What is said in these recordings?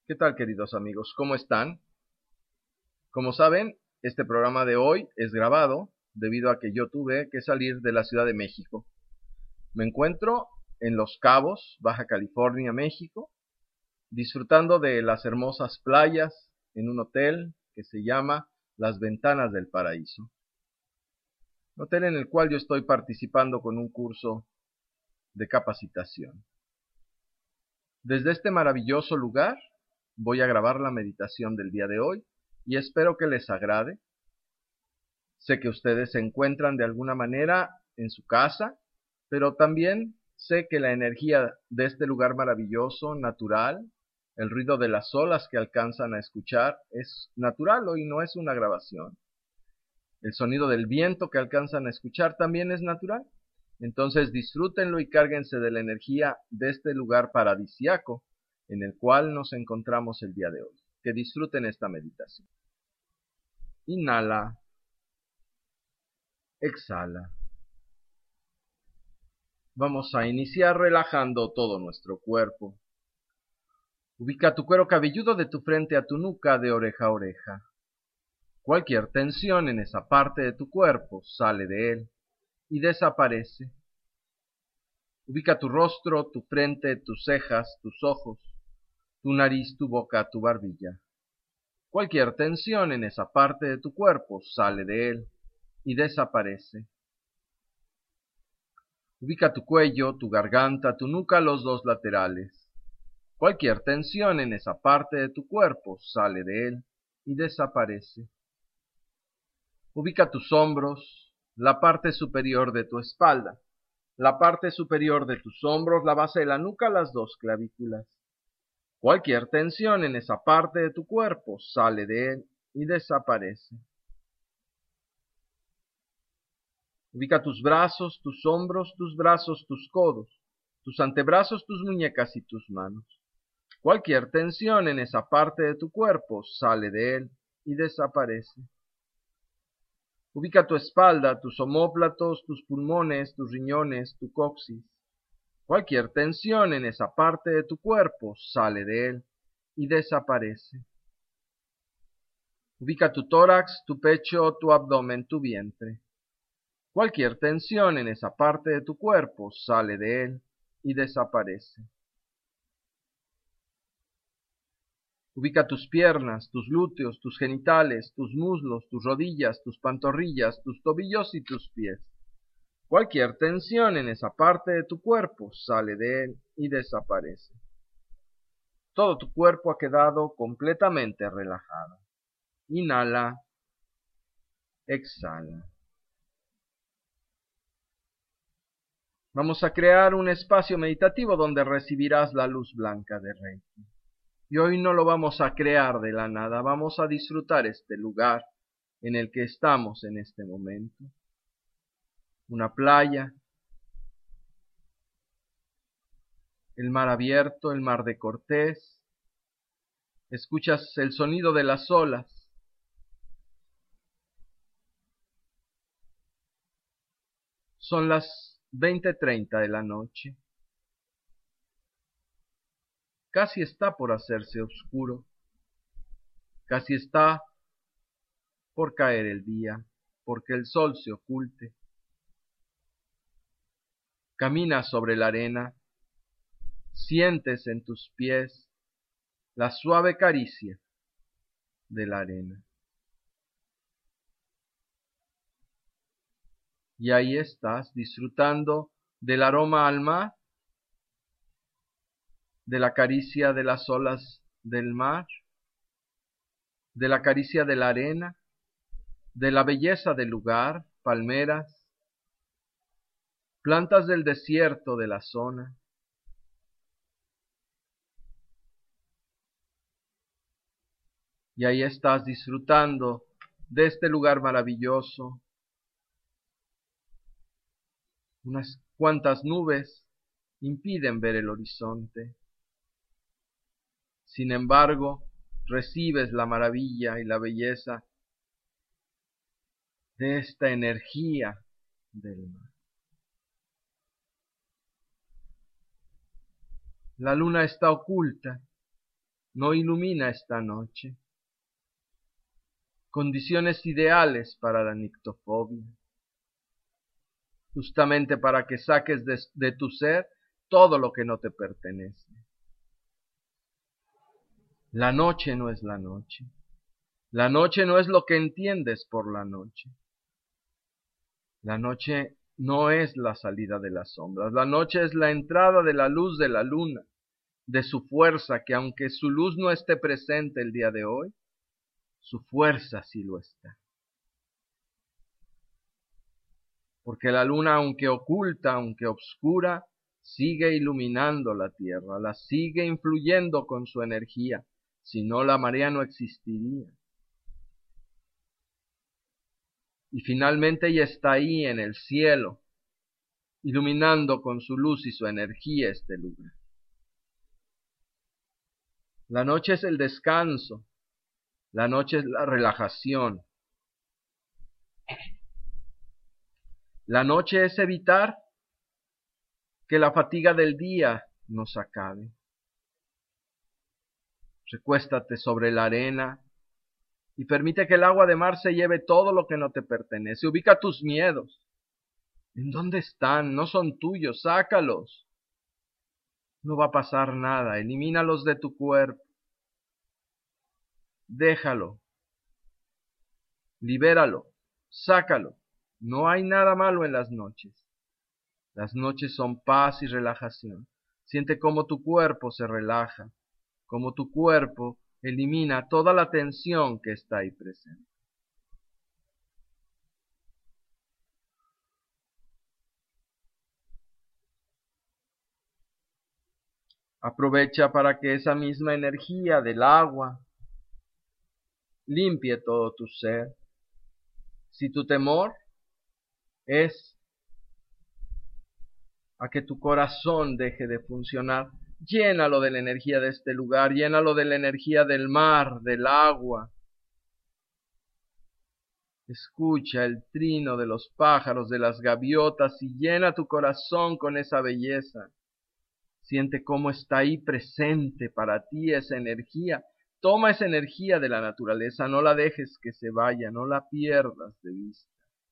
¿Qué tal, queridos amigos? ¿Cómo están? Como saben, este programa de hoy es grabado debido a que yo tuve que salir de la Ciudad de México. Me encuentro en Los Cabos, Baja California, México, disfrutando de las hermosas playas en un hotel que se llama Las Ventanas del Paraíso. Hotel en el cual yo estoy participando con un curso de capacitación. Desde este maravilloso lugar voy a grabar la meditación del día de hoy y espero que les agrade. Sé que ustedes se encuentran de alguna manera en su casa, pero también sé que la energía de este lugar maravilloso, natural, el ruido de las olas que alcanzan a escuchar es natural y no es una grabación. El sonido del viento que alcanzan a escuchar también es natural. Entonces disfrútenlo y cárguense de la energía de este lugar paradisiaco en el cual nos encontramos el día de hoy. Que disfruten esta meditación. Inhala, exhala. Vamos a iniciar relajando todo nuestro cuerpo. Ubica tu cuero cabelludo de tu frente a tu nuca, de oreja a oreja. Cualquier tensión en esa parte de tu cuerpo sale de él y desaparece. Ubica tu rostro, tu frente, tus cejas, tus ojos, tu nariz, tu boca, tu barbilla. Cualquier tensión en esa parte de tu cuerpo sale de él y desaparece. Ubica tu cuello, tu garganta, tu nuca, los dos laterales. Cualquier tensión en esa parte de tu cuerpo sale de él y desaparece. Ubica tus hombros, la parte superior de tu espalda, la parte superior de tus hombros, la base de la nuca, las dos clavículas. Cualquier tensión en esa parte de tu cuerpo sale de él y desaparece. Ubica tus brazos, tus hombros, tus brazos, tus codos, tus antebrazos, tus muñecas y tus manos. Cualquier tensión en esa parte de tu cuerpo sale de él y desaparece. Ubica tu espalda, tus omóplatos, tus pulmones, tus riñones, tu coxis. Cualquier tensión en esa parte de tu cuerpo sale de él y desaparece. Ubica tu tórax, tu pecho, tu abdomen, tu vientre. Cualquier tensión en esa parte de tu cuerpo sale de él y desaparece. Ubica tus piernas, tus glúteos, tus genitales, tus muslos, tus rodillas, tus pantorrillas, tus tobillos y tus pies. Cualquier tensión en esa parte de tu cuerpo sale de él y desaparece. Todo tu cuerpo ha quedado completamente relajado. Inhala, exhala. Vamos a crear un espacio meditativo donde recibirás la luz blanca de Reiki. Y hoy no lo vamos a crear de la nada, vamos a disfrutar este lugar en el que estamos en este momento. Una playa, el mar abierto, el mar de Cortés. Escuchas el sonido de las olas. Son las 20:30 de la noche. Casi está por hacerse oscuro. Casi está por caer el día, porque el sol se oculte. Caminas sobre la arena, sientes en tus pies la suave caricia de la arena. Y ahí estás, disfrutando del aroma al mar, de la caricia de las olas del mar, de la caricia de la arena, de la belleza del lugar, palmeras, plantas del desierto de la zona. Y ahí estás disfrutando de este lugar maravilloso. Unas cuantas nubes impiden ver el horizonte. Sin embargo, recibes la maravilla y la belleza de esta energía del mar. La luna está oculta no ilumina esta noche. Condiciones ideales para la nictofobia, justamente para que saques de tu ser todo lo que no te pertenece. La noche no es la noche. La noche no es lo que entiendes por la noche. La noche no es la salida de las sombras. La noche es la entrada de la luz de la luna, de su fuerza, que aunque su luz no esté presente el día de hoy, su fuerza sí lo está. Porque la luna, aunque oculta, aunque obscura, sigue iluminando la tierra, la sigue influyendo con su energía. Si no, la marea no existiría. Y finalmente ella está ahí en el cielo, iluminando con su luz y su energía este lugar. La noche es el descanso, la noche es la relajación. La noche es evitar que la fatiga del día nos acabe. Recuéstate sobre la arena y permite que el agua de mar se lleve todo lo que no te pertenece. Ubica tus miedos. ¿En dónde están? No son tuyos, sácalos. No va a pasar nada, elimínalos de tu cuerpo. Déjalo. Libéralo. Sácalo. No hay nada malo en las noches. Las noches son paz y relajación. Siente cómo tu cuerpo se relaja, cómo tu cuerpo elimina toda la tensión que está ahí presente. Aprovecha para que esa misma energía del agua limpie todo tu ser. Si tu temor es a que tu corazón deje de funcionar, llénalo de la energía de este lugar, llénalo de la energía del mar, del agua. Escucha el trino de los pájaros, de las gaviotas y llena tu corazón con esa belleza. Siente cómo está ahí presente para ti esa energía. Toma esa energía de la naturaleza, no la dejes que se vaya, no la pierdas de vista.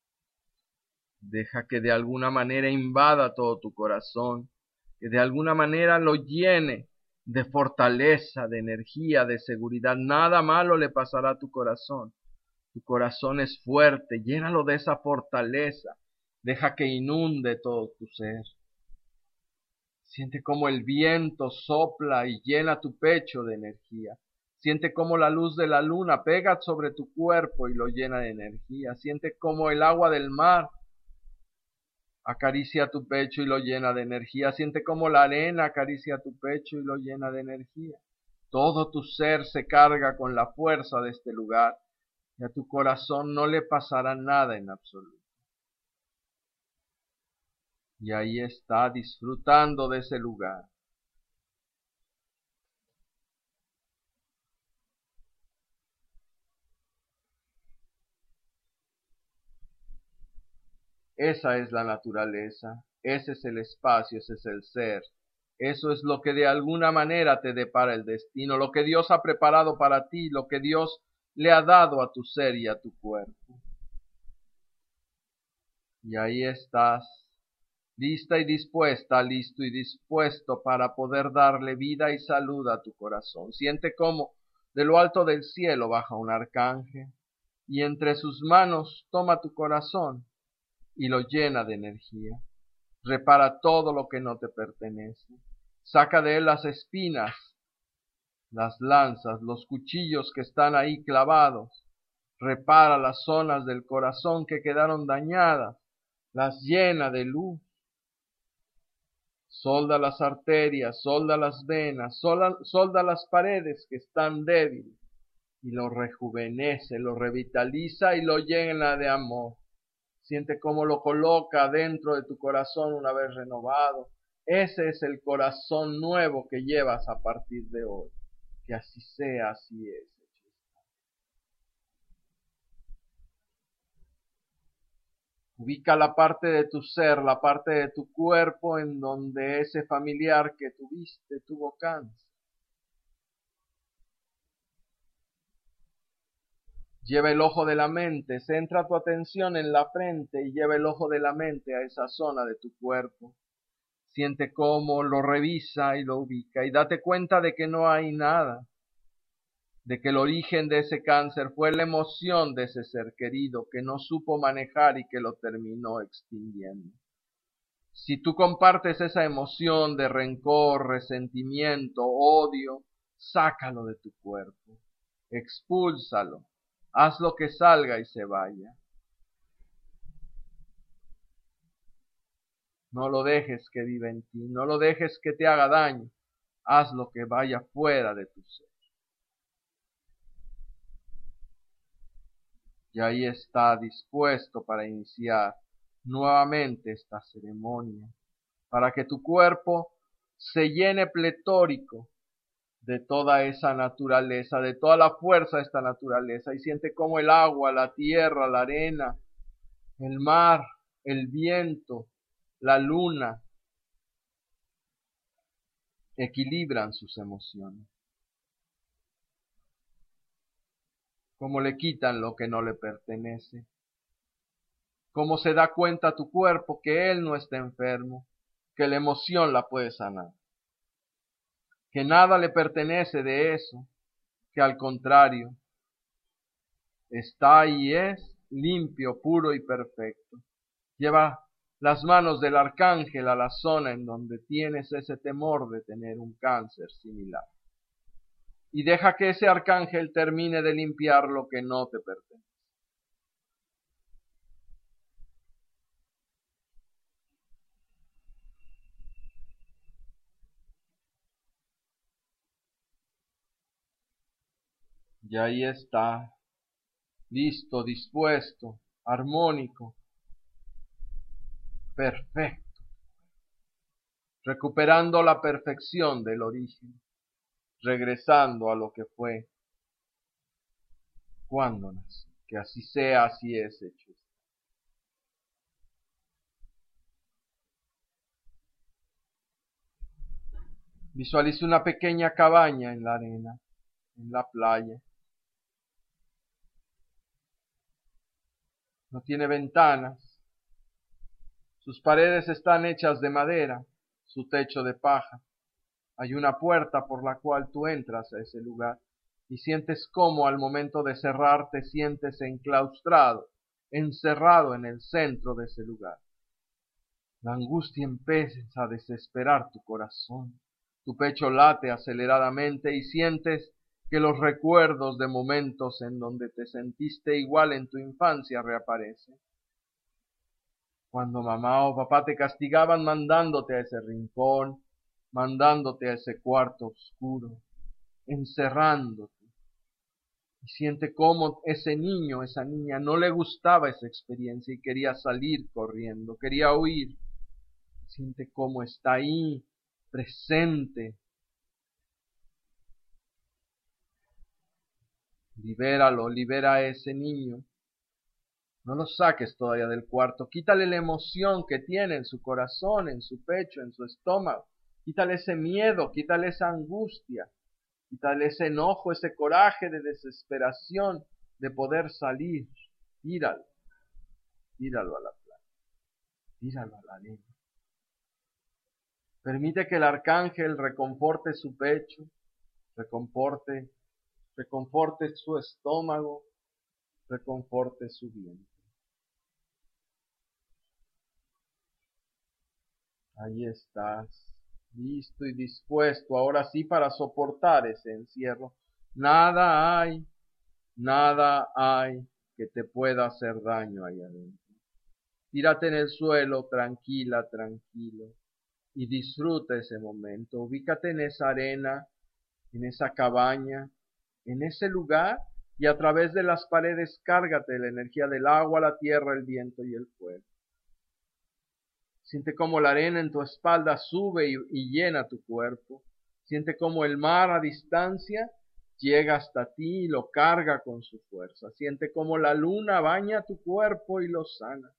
Deja que de alguna manera invada todo tu corazón, que de alguna manera lo llene de fortaleza, de energía, de seguridad. Nada malo le pasará a tu corazón. Tu corazón es fuerte, llénalo de esa fortaleza. Deja que inunde todo tu ser. Siente cómo el viento sopla y llena tu pecho de energía. Siente cómo la luz de la luna pega sobre tu cuerpo y lo llena de energía. Siente cómo el agua del mar acaricia tu pecho y lo llena de energía. Siente cómo la arena acaricia tu pecho y lo llena de energía. Todo tu ser se carga con la fuerza de este lugar y a tu corazón no le pasará nada en absoluto. Y ahí está disfrutando de ese lugar. Esa es la naturaleza, ese es el espacio, ese es el ser. Eso es lo que de alguna manera te depara el destino, lo que Dios ha preparado para ti, lo que Dios le ha dado a tu ser y a tu cuerpo. Y ahí estás, lista y dispuesta, listo y dispuesto para poder darle vida y salud a tu corazón. Siente cómo de lo alto del cielo baja un arcángel y entre sus manos toma tu corazón y lo llena de energía. Repara todo lo que no te pertenece. Saca de él las espinas, las lanzas, los cuchillos que están ahí clavados. Repara las zonas del corazón que quedaron dañadas. Las llena de luz. Solda las arterias, solda las venas, solda las paredes que están débiles. Y lo rejuvenece, lo revitaliza y lo llena de amor. Siente cómo lo coloca dentro de tu corazón una vez renovado. Ese es el corazón nuevo que llevas a partir de hoy. Que así sea, así es. Ubica la parte de tu ser, la parte de tu cuerpo en donde ese familiar que tuviste tuvo cáncer. Lleva el ojo de la mente, centra tu atención en la frente y lleva el ojo de la mente a esa zona de tu cuerpo. Siente cómo lo revisa y lo ubica y date cuenta de que no hay nada, de que el origen de ese cáncer fue la emoción de ese ser querido que no supo manejar y que lo terminó extinguiendo. Si tú compartes esa emoción de rencor, resentimiento, odio, sácalo de tu cuerpo, expúlsalo, haz lo que salga y se vaya. No lo dejes que viva en ti, no lo dejes que te haga daño, haz lo que vaya fuera de tu ser. Y ahí está dispuesto para iniciar nuevamente esta ceremonia, para que tu cuerpo se llene pletórico de toda esa naturaleza, de toda la fuerza de esta naturaleza, y siente cómo el agua, la tierra, la arena, el mar, el viento, la luna, equilibran sus emociones. Cómo le quitan lo que no le pertenece. Cómo se da cuenta tu cuerpo que él no está enfermo, que la emoción la puede sanar. Que nada le pertenece de eso, que al contrario, está y es limpio, puro y perfecto. Lleva las manos del arcángel a la zona en donde tienes ese temor de tener un cáncer similar. Y deja que ese arcángel termine de limpiar lo que no te pertenece. Y ahí está, listo, dispuesto, armónico, perfecto, recuperando la perfección del origen, regresando a lo que fue cuando nació. Que así sea, así es hecho. Visualice una pequeña cabaña en la arena, en la playa. No tiene ventanas. Sus paredes están hechas de madera, su techo de paja. Hay una puerta por la cual tú entras a ese lugar y sientes cómo al momento de cerrar te sientes enclaustrado, encerrado en el centro de ese lugar. La angustia empieza a desesperar tu corazón. Tu pecho late aceleradamente y sientes que los recuerdos de momentos en donde te sentiste igual en tu infancia reaparecen. Cuando mamá o papá te castigaban mandándote a ese rincón, mandándote a ese cuarto oscuro, encerrándote. Y siente cómo ese niño, esa niña, no le gustaba esa experiencia y quería salir corriendo, quería huir. Siente cómo está ahí, presente. Libéralo, libera a ese niño. No lo saques todavía del cuarto. Quítale la emoción que tiene en su corazón, en su pecho, en su estómago. Quítale ese miedo, quítale esa angustia. Quítale ese enojo, ese coraje de desesperación de poder salir. Tíralo. Tíralo a la playa. Tíralo a la arena. Permite que el arcángel reconforte su pecho, reconforte su estómago, reconforte su vientre. Ahí estás, listo y dispuesto, ahora sí para soportar ese encierro. Nada hay que te pueda hacer daño ahí adentro. Tírate en el suelo, tranquila, tranquilo, y disfruta ese momento. Ubícate en esa arena, en esa cabaña, en ese lugar, y a través de las paredes cárgate la energía del agua, la tierra, el viento y el fuego. Siente cómo la arena en tu espalda sube y llena tu cuerpo. Siente cómo el mar a distancia llega hasta ti y lo carga con su fuerza. Siente cómo la luna baña tu cuerpo y lo sana.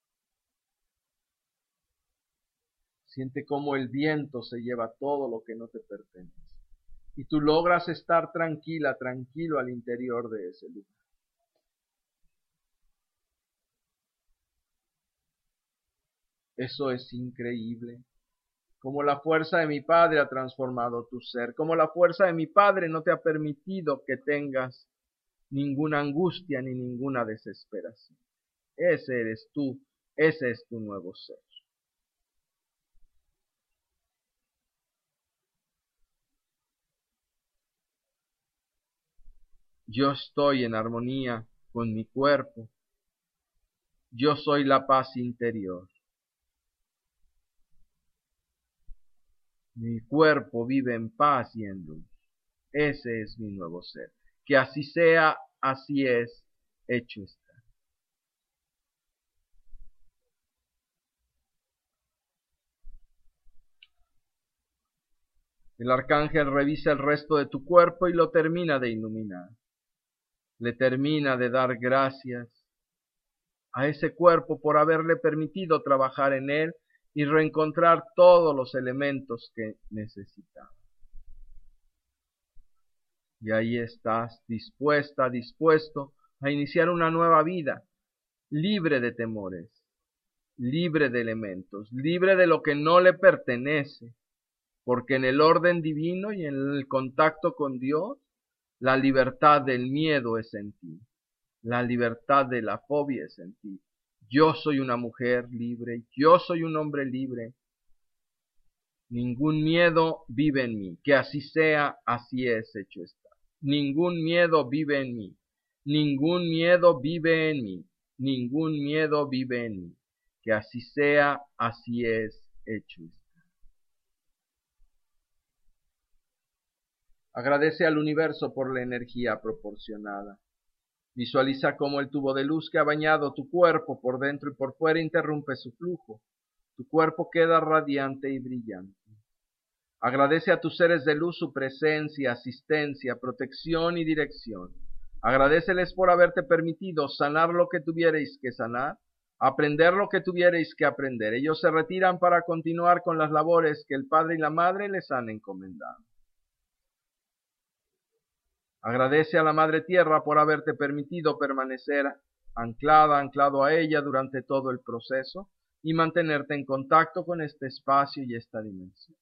Siente cómo el viento se lleva todo lo que no te pertenece. Y tú logras estar tranquila, tranquilo al interior de ese lugar. Eso es increíble. Como la fuerza de mi Padre ha transformado tu ser, como la fuerza de mi Padre no te ha permitido que tengas ninguna angustia ni ninguna desesperación. Ese eres tú, ese es tu nuevo ser. Yo estoy en armonía con mi cuerpo. Yo soy la paz interior. Mi cuerpo vive en paz y en luz. Ese es mi nuevo ser. Que así sea, así es, hecho está. El arcángel revisa el resto de tu cuerpo y lo termina de iluminar. Le termina de dar gracias a ese cuerpo por haberle permitido trabajar en él y reencontrar todos los elementos que necesitaba. Y ahí estás, dispuesto a iniciar una nueva vida, libre de temores, libre de elementos, libre de lo que no le pertenece, porque en el orden divino y en el contacto con Dios, la libertad del miedo es en ti, la libertad de la fobia es en ti. Yo soy una mujer libre, yo soy un hombre libre. Ningún miedo vive en mí, que así sea, así es, hecho está. Ningún miedo vive en mí, ningún miedo vive en mí, ningún miedo vive en mí, que así sea, así es, hecho está. Agradece al universo por la energía proporcionada. Visualiza cómo el tubo de luz que ha bañado tu cuerpo por dentro y por fuera interrumpe su flujo. Tu cuerpo queda radiante y brillante. Agradece a tus seres de luz su presencia, asistencia, protección y dirección. Agradeceles por haberte permitido sanar lo que tuvierais que sanar, aprender lo que tuvierais que aprender. Ellos se retiran para continuar con las labores que el Padre y la Madre les han encomendado. Agradece a la Madre Tierra por haberte permitido permanecer anclado a ella durante todo el proceso y mantenerte en contacto con este espacio y esta dimensión.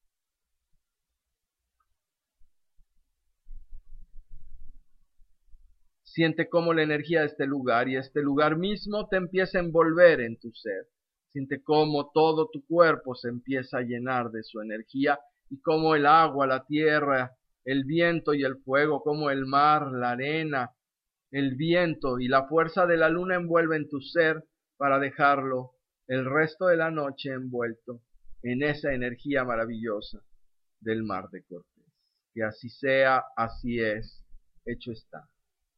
Siente cómo la energía de este lugar y este lugar mismo te empieza a envolver en tu ser. Siente cómo todo tu cuerpo se empieza a llenar de su energía y cómo el agua, la tierra, el viento y el fuego, como el mar, la arena, el viento y la fuerza de la luna envuelven tu ser para dejarlo el resto de la noche envuelto en esa energía maravillosa del mar de Cortés. Que así sea, así es, hecho está.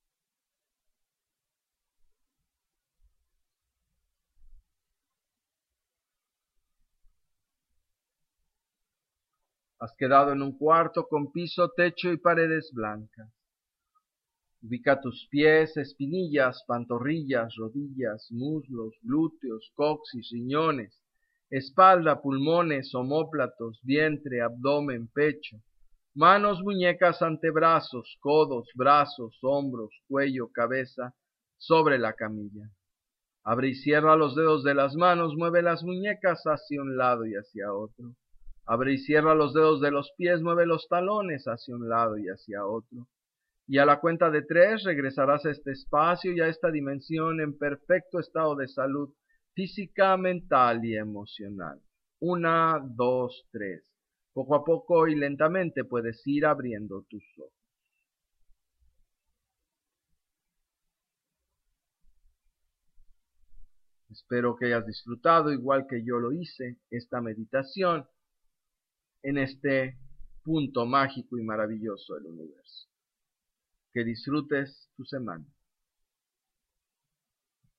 Has quedado en un cuarto con piso, techo y paredes blancas. Ubica tus pies, espinillas, pantorrillas, rodillas, muslos, glúteos, coxis, riñones, espalda, pulmones, omóplatos, vientre, abdomen, pecho, manos, muñecas, antebrazos, codos, brazos, hombros, cuello, cabeza, sobre la camilla. Abre y cierra los dedos de las manos, mueve las muñecas hacia un lado y hacia otro. Abre y cierra los dedos de los pies, mueve los talones hacia un lado y hacia otro. Y a la cuenta de 3 regresarás a este espacio y a esta dimensión en perfecto estado de salud física, mental y emocional. 1, 2, 3. Poco a poco y lentamente puedes ir abriendo tus ojos. Espero que hayas disfrutado, igual que yo lo hice, esta meditación en este punto mágico y maravilloso del universo. Que disfrutes tu semana.